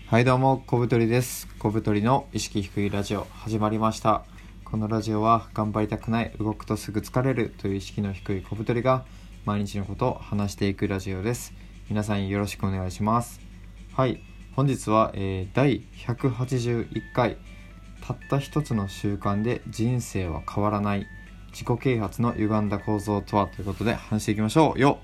はいどうも、小太りです。小太りの意識低いラジオ始まりました。このラジオは頑張りたくない、動くとすぐ疲れるという意識の低い小太りが毎日のことを話していくラジオです。皆さんよろしくお願いします。はい、本日は、第181回たった一つの習慣で人生は変わらない自己啓発の歪んだ構造とはということで話していきましょうよ。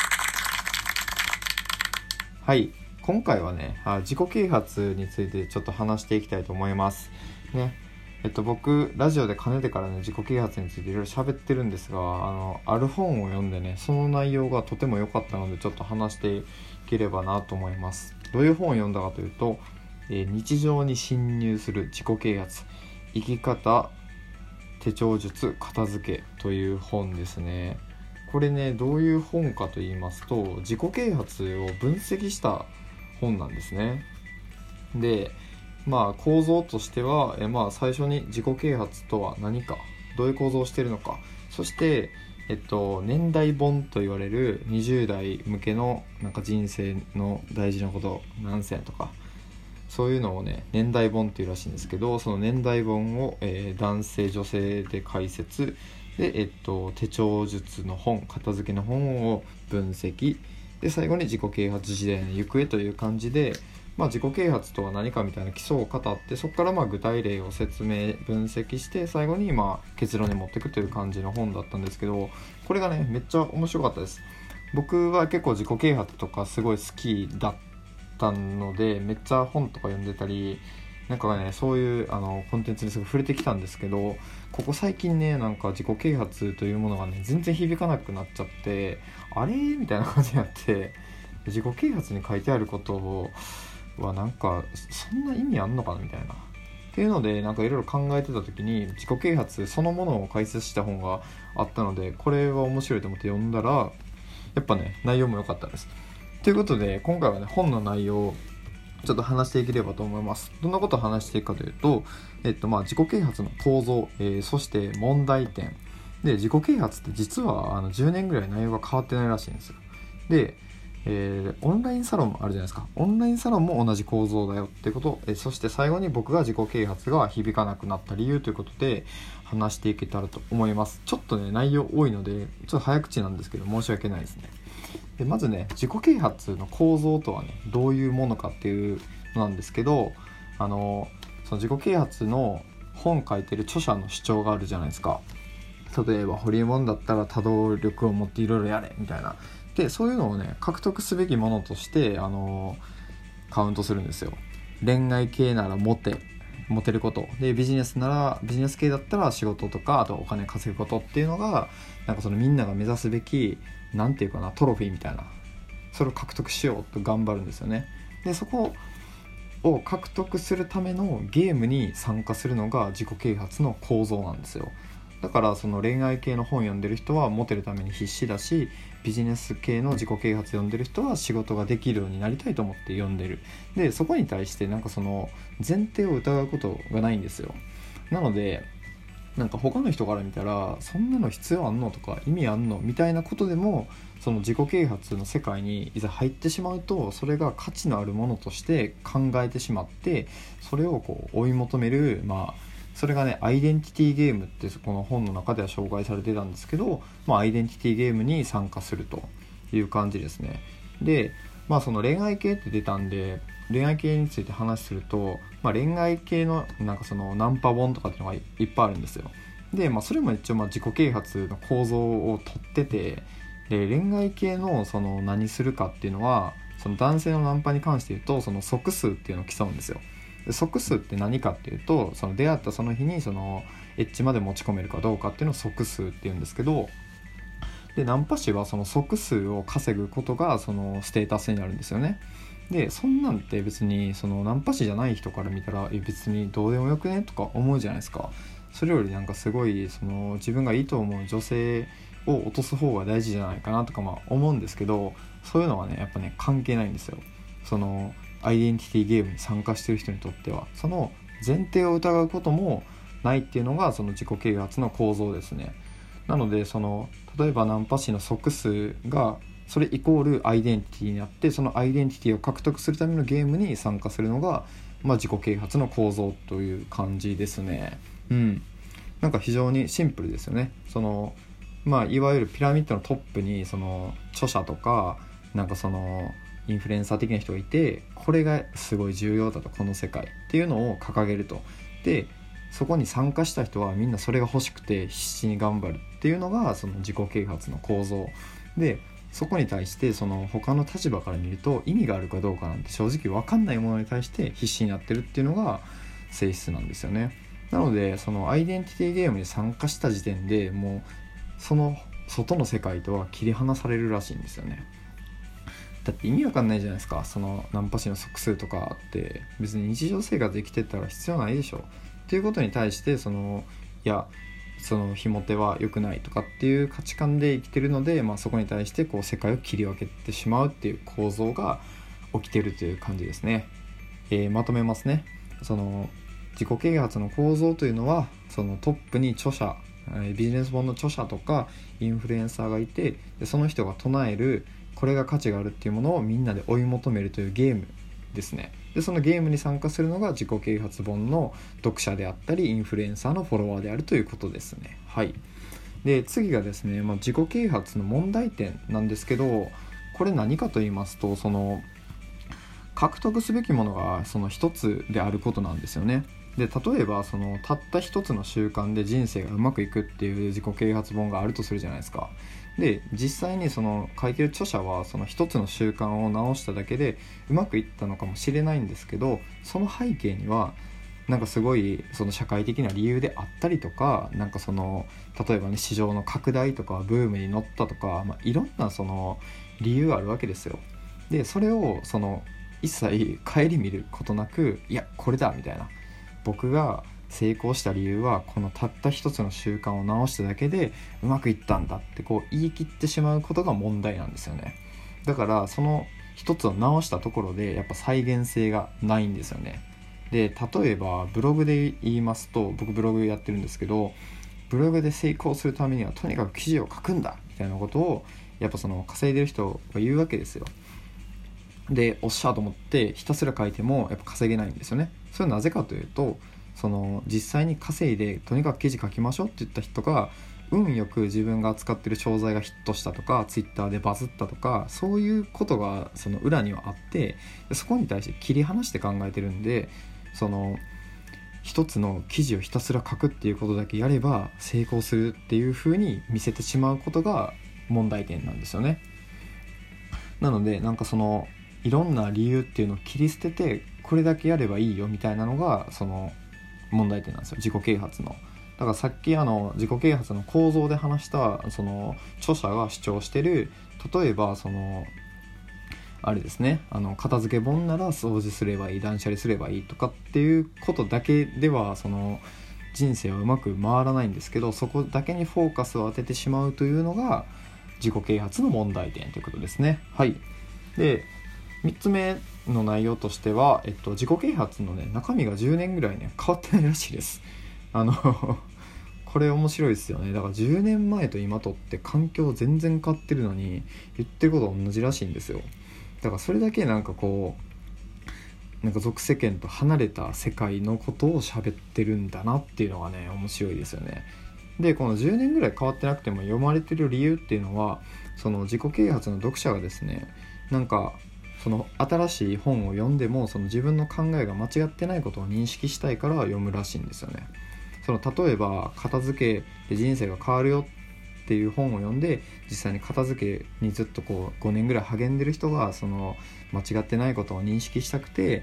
はい、今回はね、自己啓発についてちょっと話していきたいと思いますね。僕ラジオでかねてからね自己啓発についていろいろ喋ってるんですが、ある本を読んでね、その内容がとても良かったのでちょっと話していければなと思います。どういう本を読んだかというと、日常に侵入する自己啓発、生き方手帳術片付けという本ですね。これね、どういう本かと言いますと、自己啓発を分析した本なんですね。で、構造としては、最初に自己啓発とは何か、どういう構造をしているのか、そして、年代本と言われる20代向けのなんか人生の大事なこと何選とか、そういうのをね年代本っていうらしいんですけど、その年代本を、男性女性で解説で、手帳術の本、片付けの本を分析で、最後に自己啓発時代の行方という感じで、自己啓発とは何かみたいな基礎を語って、そこから具体例を説明分析して、最後に結論に持っていくという感じの本だったんですけど、これがねめっちゃ面白かったです。僕は結構自己啓発とかすごい好きだったので、めっちゃ本とか読んでたり、なんかね、そういうコンテンツにすごい触れてきたんですけど、ここ最近ね、なんか自己啓発というものがね全然響かなくなっちゃって、あれみたいな感じになって、自己啓発に書いてあることはなんかそんな意味あんのかなみたいなっていうので、なんかいろいろ考えてた時に自己啓発そのものを解説した本があったので、これは面白いと思って読んだら、やっぱね内容も良かったです。ということで今回はね、本の内容をちょっと話していければと思います。どんなことを話していくかというと、自己啓発の構造、そして問題点で、自己啓発って実は10年ぐらい内容が変わってないらしいんですよ。で、オンラインサロンもあるじゃないですか。オンラインサロンも同じ構造だよっていうこと、そして最後に僕が自己啓発が響かなくなった理由ということで話していけたらと思います。ちょっとね内容多いのでちょっと早口なんですけど申し訳ないですね。でまずね、自己啓発の構造とはねどういうものかっていうのなんですけど、その自己啓発の本書いてる著者の主張があるじゃないですか。例えばホリエモンだったら多動力を持っていろいろやれみたいな、でそういうのをね獲得すべきものとしてカウントするんですよ。恋愛系ならモテることで、ビジネスならビジネス系だったら仕事とか、あとお金稼ぐことっていうのが、なんかそのみんなが目指すべきなんていうかな、トロフィーみたいな、それを獲得しようと頑張るんですよね。でそこを獲得するためのゲームに参加するのが自己啓発の構造なんですよ。だからその恋愛系の本読んでる人はモテるために必死だし、ビジネス系の自己啓発読んでる人は仕事ができるようになりたいと思って読んでる。でそこに対してなんかその前提を疑うことがないんですよ。なのでなんか他の人から見たらそんなの必要あんのとか意味あんのみたいなことでも、その自己啓発の世界にいざ入ってしまうと、それが価値のあるものとして考えてしまって、それをこう追い求める、それがねアイデンティティゲームってこの本の中では紹介されてたんですけど、アイデンティティゲームに参加するという感じですね。でその恋愛系って出たんで、恋愛系について話すると、恋愛系のなんかそのナンパ本とかっていうのがいっぱいあるんですよ。で、それも一応自己啓発の構造をとってて、で恋愛系のその何するかっていうのは、その男性のナンパに関して言うとその即数っていうのを競うんですよ。で即数って何かっていうと、その出会ったその日にそのエッジまで持ち込めるかどうかっていうのを即数っていうんですけど、でナンパ師はその即数を稼ぐことがそのステータスになるんですよね。でそんなんって別にそのナンパ師じゃない人から見たら別にどうでもよくねとか思うじゃないですか。それよりなんかすごいその自分がいいと思う女性を落とす方が大事じゃないかなとか思うんですけど、そういうのはねやっぱね関係ないんですよ。そのアイデンティティゲームに参加してる人にとってはその前提を疑うこともないっていうのがその自己啓発の構造ですね。なのでその例えばナンパ師の即数がそれイコールアイデンティティになって、そのアイデンティティを獲得するためのゲームに参加するのが、自己啓発の構造という感じですね。なんか非常にシンプルですよね。いわゆるピラミッドのトップにその著者とかなんかそのインフルエンサー的な人がいて、これがすごい重要だと、この世界っていうのを掲げると。でそこに参加した人はみんなそれが欲しくて必死に頑張るっていうのがその自己啓発の構造で、そこに対してその他の立場から見ると意味があるかどうかなんて正直分かんないものに対して必死になってるっていうのが性質なんですよね。なのでそのアイデンティティゲームに参加した時点でもうその外の世界とは切り離されるらしいんですよね。だって意味わかんないじゃないですか。そのナンパ師の即数とかって別に日常生活で生きてったら必要ないでしょっていうことに対して、そのひも手は良くないとかっていう価値観で生きてるので、そこに対してこう世界を切り分けてしまうっていう構造が起きてるという感じですね。まとめますね。その自己啓発の構造というのは、そのトップに著者、ビジネス本の著者とかインフルエンサーがいて、でその人が唱えるこれが価値があるっていうものをみんなで追い求めるというゲームですね。でそのゲームに参加するのが自己啓発本の読者であったりインフルエンサーのフォロワーであるということですね。で次がですね、自己啓発の問題点なんですけど、これ何かと言いますと、その獲得すべきものがその一つであることなんですよね。で例えばそのたった一つの習慣で人生がうまくいくっていう自己啓発本があるとするじゃないですか。で実際にその書いてる著者はその一つの習慣を直しただけでうまくいったのかもしれないんですけど、その背景にはなんかすごいその社会的な理由であったりとか、なんかその例えばね市場の拡大とかブームに乗ったとか、いろんなその理由があるわけですよ。でそれをその一切顧みることなく、いやこれだみたいな、僕が成功した理由はこのたった一つの習慣を直しただけでうまくいったんだってこう言い切ってしまうことが問題なんですよね。だからその一つを直したところでやっぱ再現性がないんですよね。で例えばブログで言いますと、僕ブログやってるんですけど、ブログで成功するためにはとにかく記事を書くんだみたいなことをやっぱその稼いでる人が言うわけですよ。でおっしゃーと思ってひたすら書いてもやっぱ稼げないんですよね。それはなぜかというと、その実際に稼いでとにかく記事書きましょうって言った人が運よく自分が扱ってる商材がヒットしたとかツイッターでバズったとか、そういうことがその裏にはあって、そこに対して切り離して考えてるんで、その一つの記事をひたすら書くっていうことだけやれば成功するっていう風に見せてしまうことが問題点なんですよね。なのでなんかそのいろんな理由っていうのを切り捨ててこれだけやればいいよみたいなのがその問題点なんですよ、自己啓発の。だからさっき自己啓発の構造で話したその著者が主張してる、例えばそのあれですね、片付け本なら掃除すればいい、断捨離すればいいとかっていうことだけではその人生はうまく回らないんですけど、そこだけにフォーカスを当ててしまうというのが自己啓発の問題点ということですね。で3つ目の内容としては、自己啓発のね中身が10年ぐらいね変わってないらしいです。これ面白いですよね。だから10年前と今とって環境全然変わってるのに言ってること同じらしいんですよ。だからそれだけなんかこうなんか俗世間と離れた世界のことを喋ってるんだなっていうのがね面白いですよね。でこの10年ぐらい変わってなくても読まれてる理由っていうのは、その自己啓発の読者がですね、なんかその新しい本を読んでもその自分の考えが間違ってないことを認識したいから読むらしいんですよね。その例えば片付けで人生が変わるよっていう本を読んで実際に片付けにずっとこう5年ぐらい励んでる人がその間違ってないことを認識したくて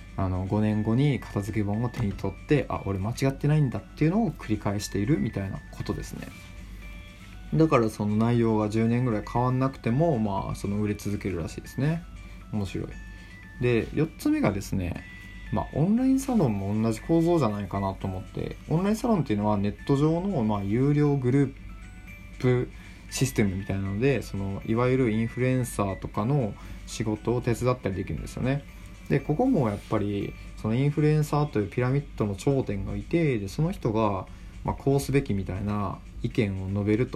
5年後に片付け本を手に取って俺間違ってないんだっていうのを繰り返しているみたいなことですね。だからその内容が10年ぐらい変わんなくてもその売れ続けるらしいですね。面白い。で4つ目がですね、オンラインサロンも同じ構造じゃないかなと思って、オンラインサロンっていうのはネット上の有料グループシステムみたいなので、そのいわゆるインフルエンサーとかの仕事を手伝ったりできるんですよね。でここもやっぱりそのインフルエンサーというピラミッドの頂点がいて、でその人がこうすべきみたいな意見を述べると。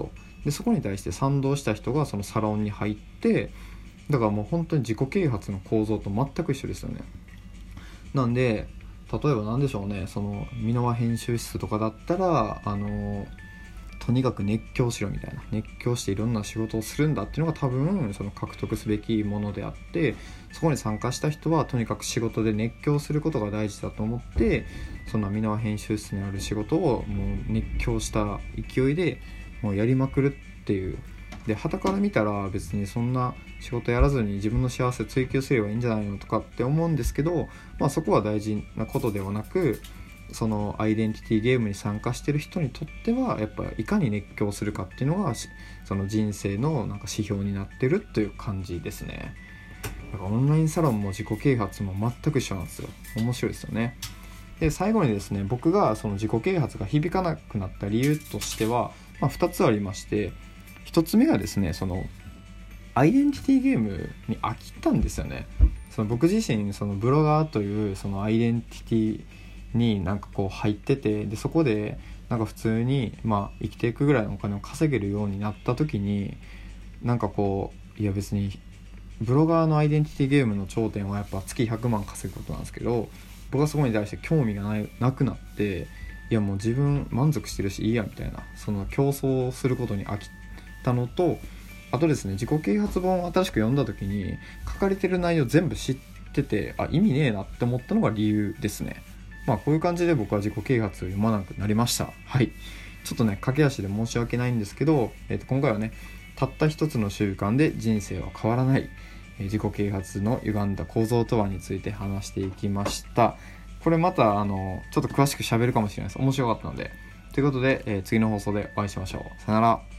でそこに対して賛同した人がそのサロンに入って、だからもう本当に自己啓発の構造と全く一緒ですよね。なんで例えば何でしょうね、その箕輪編集室とかだったらとにかく熱狂しろみたいな、熱狂していろんな仕事をするんだっていうのが多分その獲得すべきものであって、そこに参加した人はとにかく仕事で熱狂することが大事だと思って、その箕輪編集室にある仕事をもう熱狂した勢いでもうやりまくるっていう。で傍から見たら別にそんな仕事やらずに自分の幸せを追求すればいいんじゃないのとかって思うんですけど、そこは大事なことではなく、そのアイデンティティゲームに参加してる人にとってはやっぱいかに熱狂するかっていうのがその人生のなんか指標になってるという感じですね。だからオンラインサロンも自己啓発も全く一緒なんですよ。面白いですよね。で最後にですね、僕がその自己啓発が響かなくなった理由としては、2つありまして、1つ目はですね、そのアイデンティティゲームに飽きたんですよね。その僕自身そのブロガーというそのアイデンティティになんかこう入ってて、でそこでなんか普通に生きていくぐらいのお金を稼げるようになった時に、なんかこういや別にブロガーのアイデンティティゲームの頂点はやっぱ月100万稼ぐことなんですけど、僕はそこに対して興味がなくなって、いやもう自分満足してるしいいやみたいな、その競争することに飽きたのと、あとですね、自己啓発本を新しく読んだ時に書かれてる内容全部知ってて、意味ねえなって思ったのが理由ですね。こういう感じで僕は自己啓発を読まなくなりました。はい。ちょっとね、駆け足で申し訳ないんですけど、今回はね、たった一つの習慣で人生は変わらない、自己啓発の歪んだ構造とはについて話していきました。これまたちょっと詳しく喋るかもしれないです。面白かったので。ということで、次の放送でお会いしましょう。さよなら。